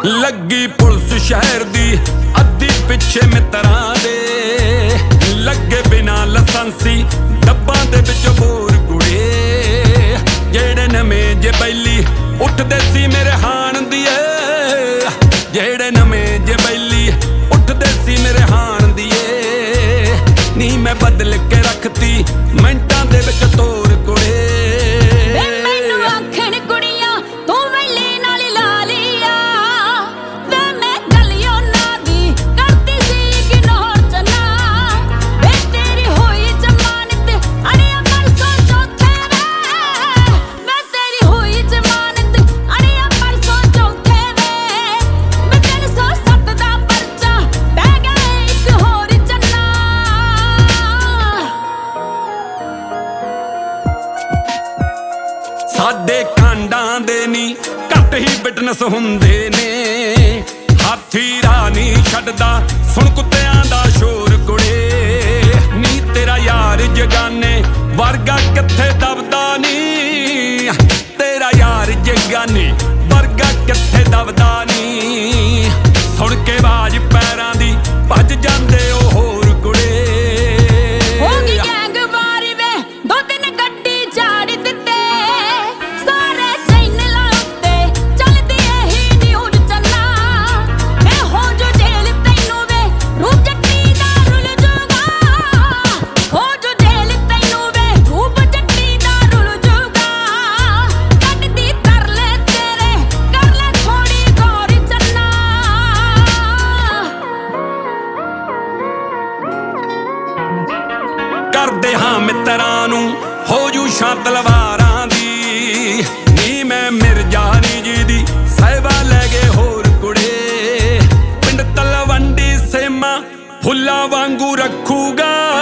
ਲੱਗੀ ਪੁਲਿਸ ਸ਼ਹਿਰ ਦੀ ਅੱਧੀ ਪਿੱਛੇ ਮਿੱਤਰਾਂ ਦੇ, ਲੱਗੇ ਬਿਨਾ ਲਾਇਸੈਂਸੀ ਡੱਬਾਂ ਦੇ ਵਿੱਚ ਬੋਰ ਕੁੜੇ। ਜਿਹੜੇ ਨਵੇਂ ਜੇ ਬੈਲੀ ਉੱਠਦੇ ਸੀ ਮੇਰੇ ਹਾਣ ਦੀਏ, ਜਿਹੜੇ ਨਵੇਂ ਜੇ ਬੈਲੀ ਉੱਠਦੇ ਸੀ ਮੇਰੇ ਹਾਣ ਦੀਏ। ਨੀ ਮੈਂ ਬਦਲ ਕੇ ਰੱਖਤੀ ਮਿੰਟਾਂ ਦੇ ਵਿੱਚ ਤੋਰ ਕੁੜੇ। ਸਾਡੇ ਕਾਂਡਾਂ ਦੇ ਨੀ ਘੱਟ ਹੀ ਫਿਟਨੈਸ ਹੁੰਦੇ ਨੇ, ਹਾਥੀ ਰਾਹ ਨਹੀਂ ਛੱਡਦਾ ਸੁਣ ਕੁੱਤਿਆਂ ਦਾ ਸ਼ੋਰ ਕੁੜੇ। ਨੀ ਤੇਰਾ ਯਾਰ ਜਗਾਨੇ ਵਰਗਾ ਕਿੱਥੇ ਦਬਦਾ ਨੀ, ਤੇਰਾ ਯਾਰ ਜਗਾਨੇ ਵਰਗਾ ਕਿੱਥੇ ਦਬਦਾ ਨੀ। ਸੁਣ ਕੇ ਆਵਾਜ਼ ਪੈਰਾਂ ਦੀ ਭੱਜ ਜਾਂਦੇ ਉਹ ਹੋਰ ਕੁੜੇ। ਕਰਦੇ ਹਾਂ ਮਿੱਤਰਾਂ ਨੂੰ ਹੋ ਜੂ ਛਾਂ ਤਲਵਾਰਾਂ ਦੀ, ਨੀ ਮੈਂ ਮਿਰਜ਼ਾਨੀ ਜੀ ਦੀ ਸਹਿਬਾ ਲੈ ਗਏ ਹੋਰ ਕੁੜੇ। ਪਿੰਡ ਤਲਵੰਡੀ ਸੇਮਾ ਫੁੱਲਾਂ ਵਾਂਗੂ ਰੱਖੂਗਾ,